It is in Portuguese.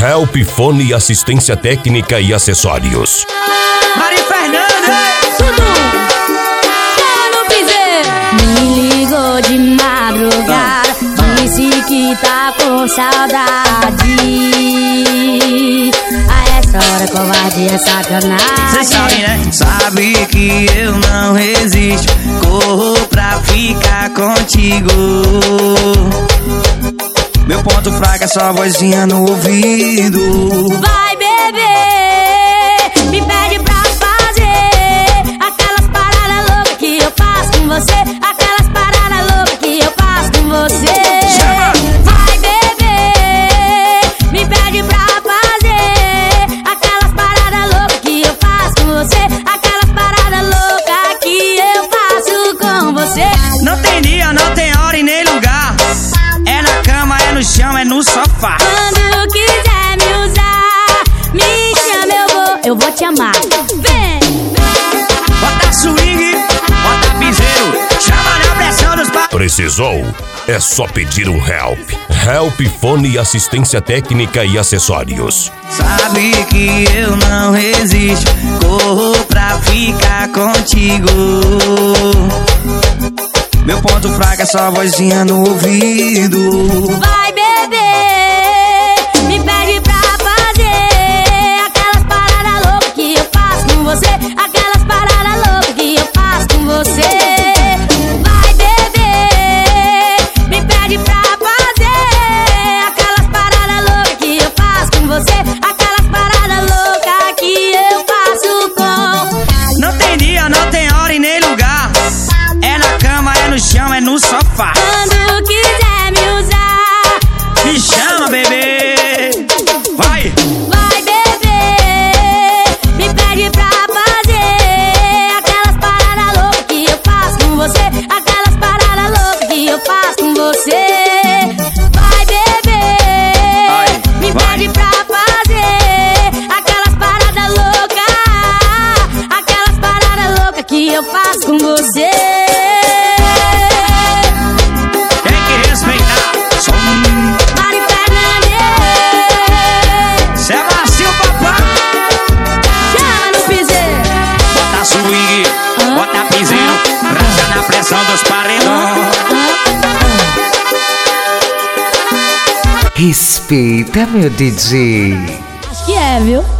Help Fone e assistência técnica e acessórios. Mari Fernandes, tudo. Mano Piseiro me ligou de madrugada, disse que tá com saudade. A essa hora covardia é sacanagem. cê sabe, né? Sabe que eu não resisto, corro pra ficar contigo. Meu ponto fraco é só vozinha no ouvido. Vai beber, me pede pra fazer aquelas paradas loucas que eu faço com você, aquelas paradas loucas que eu faço com você. Vai beber, me pede pra fazer aquelas paradas loucas que eu faço com você, aquelas paradas loucas que eu faço com você. Não tem dia, não tem hora e nem lugar. É na cama, é no chão, é no sofá. Quando quiser me usar, me chama, eu vou te amar. Vem! Bota swing, bota piseiro, chama na pressão dos pa... Precisou? É só pedir um Help. Help Fone e assistência técnica e acessórios. Sabe que eu não resisto, corro pra ficar contigo. Meu ponto fraco é só vozinha no ouvido. Vai beber, me pede pra fazer aquelas paradas loucas que eu faço com você, aquelas paradas loucas que eu faço com você. Vai beber, me pede pra fazer aquelas paradas loucas que eu faço com você, aquelas paradas loucas que eu faço com... Não tem dia, não tem hora e nem lugar. É na cama, é no chão, é no sofá. Quando quiser me usar, me chama, bebê. Vai! vai beber, me pede pra fazer aquelas paradas loucas que eu faço com você, aquelas paradas loucas que eu faço com você. Vai beber, me pede pra fazer aquelas paradas loucas, aquelas paradas loucas que eu faço com você. Tem que respeitar. Som. Mari Fernandes, Cê é macio, papai. chama no piseiro. Bota swing, bota piseiro, rasga na pressão dos paredões. Respeita, meu DJ. Acho que é, viu?